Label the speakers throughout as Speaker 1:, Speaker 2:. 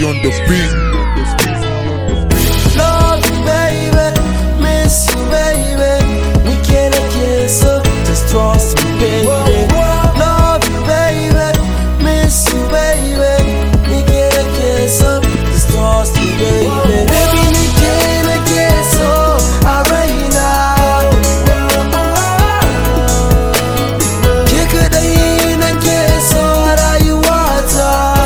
Speaker 1: on the beat.
Speaker 2: Love you, baby. Miss you, baby. We can't get so just trust me, baby. Love you, baby. Miss you, baby. We can't get so just trust me, baby. Baby, we can't get so alright now. Kick it in and get so out you water.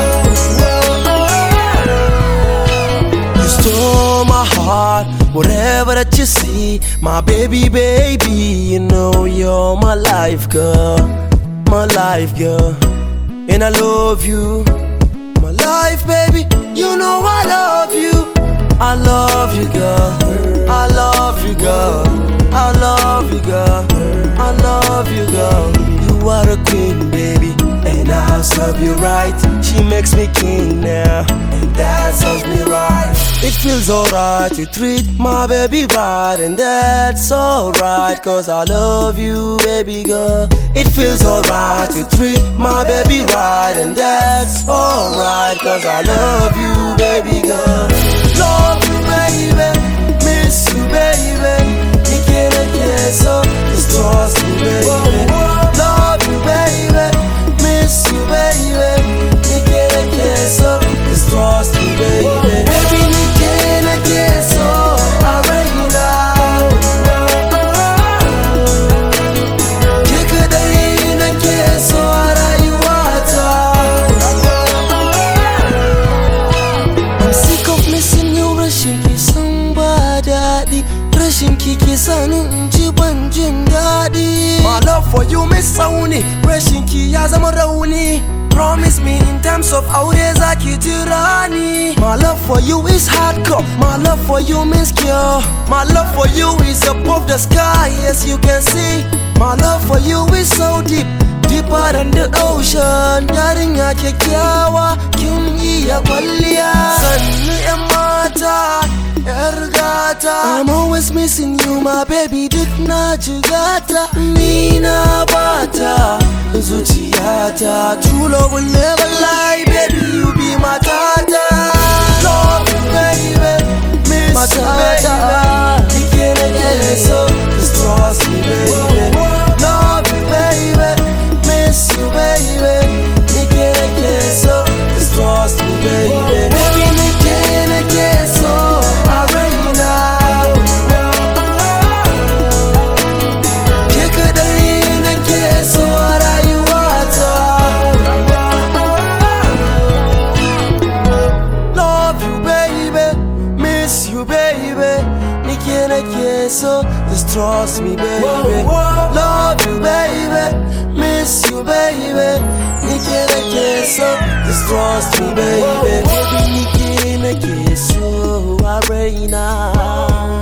Speaker 2: You stole my heart, whatever that you see, my baby, baby. You know you're my life, girl, my life, girl, and I love you, my life, baby. You know I love you, I love you, girl, I love you, girl, I love you, girl, I love you, girl. You are a queen, baby, and I'll serve you right. She makes me king now, and that serves me right. It feels alright to treat my baby right, and that's alright, cause I love you, baby girl. It feels alright to treat my baby right, and that's alright, cause I love you, baby girl. Love you, baby, miss you, baby. You can't get so, just trust me, baby. Love you, baby, miss you, baby. You can't get so, just trust me, baby. Baby, you can't get so already now. You could ain't get so out you water. I'm sick of missing you, rushing you somebody. Rushing kiki sanu jiban jin daɗi. My love for you miss sauni, rushing ki ya zama rauni. Promise me in terms of aure zaki jira ni. My love for you is hardcore, my love for you means cure. My love for you is above the sky, yes you can see. My love for you is so deep, deeper than the ocean. Yarinya kyakkyawa, kin iya kwalliya. Sannu 'yan mata, 'yar gata. I'm always missing you, my baby, duk na jigata. Ni na bata zuciyata. True love will never lie, baby, you be my tata. Love you, baby, miss you, baby. You can't get so, just trust me, baby. Love you, baby, miss you, baby. You can't get so, just trust me, baby. Baby, you can't get so already now. You could ain't get so out you water. Love you, baby, miss you, baby. You can't get so, just trust me, baby. Love you, baby, miss you, baby. You can't get so, just trust me, baby. Baby, you can't get so already now.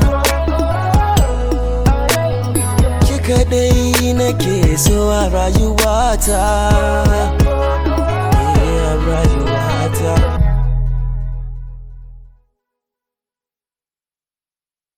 Speaker 2: You can't get so out you water. Yeah, right you water.